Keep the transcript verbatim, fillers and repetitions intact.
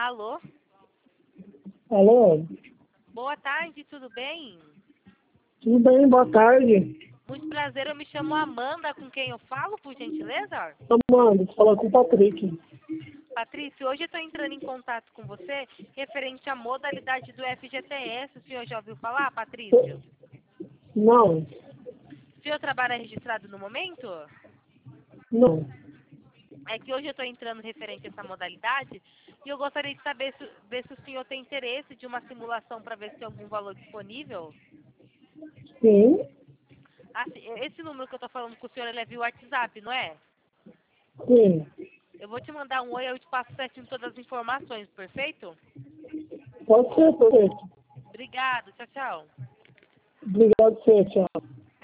Alô? Alô? Boa tarde, tudo bem? Tudo bem, boa tarde. Muito prazer, eu me chamo Amanda, com quem eu falo, por gentileza? Amanda, você fala com o Patrick. Patrício, hoje eu estou entrando em contato com você referente à modalidade do F G T S. O senhor já ouviu falar, Patrício? Não, O senhor trabalha registrado no momento? não. É que hoje eu estou entrando referente a essa modalidade e eu gostaria de saber se, ver se o senhor tem interesse de uma simulação para ver se tem algum valor disponível. Sim, Assim, esse número que eu estou falando com o senhor, ele é via WhatsApp, não é? sim. Eu vou te mandar um oi, eu te passo certinho todas as informações, perfeito? Pode ser, perfeito. Obrigado, tchau, tchau. Obrigado, senhor. Tchau.